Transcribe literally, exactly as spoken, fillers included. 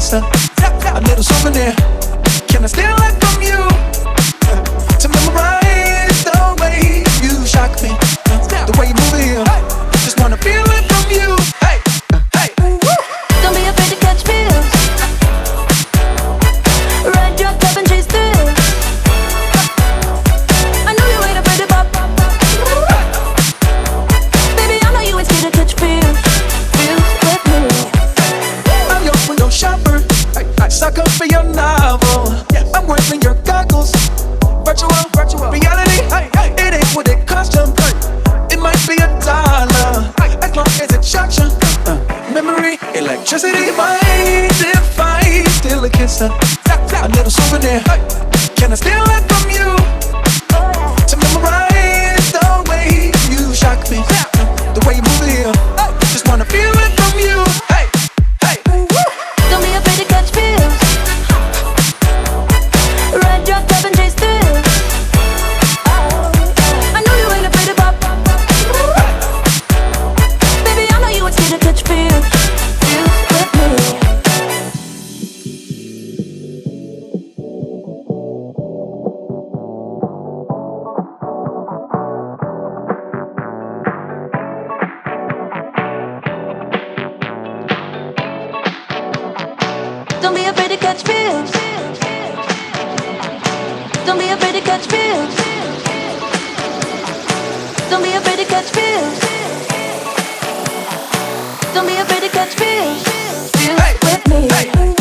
kisser, a little souvenir. Can I steal it from you to memorize the way you shock me, the way you move it here? Just wanna feel it from you. Hey, hey, don't be afraid to catch feels. Ride your cup and chase thrills. I know you ain't afraid to pop. Baby, I know you ain't scared to catch feels. Feels with me. I'm your window shopper. I suck up for your novel. I'm wearing your goggles. Virtual, virtual reality. It ain't what it cost you. It might be a dollar, as long as it shocks you. Uh, memory, electricity. Mind if I steal a kiss, a little souvenir? Can I steal it from you to memorize the way you shock me, the way you move it here? Just wanna feel it from you. Hey, hey, don't be afraid to catch feels. Ride your cup and chase thrills. I know you ain't afraid to pop. Baby, I know you ain't scared to catch feels. Feels with me. Don't be afraid to catch feels. Don't be afraid to catch feels. Don't be afraid to catch feels. Don't be afraid to catch feels. Feels with me.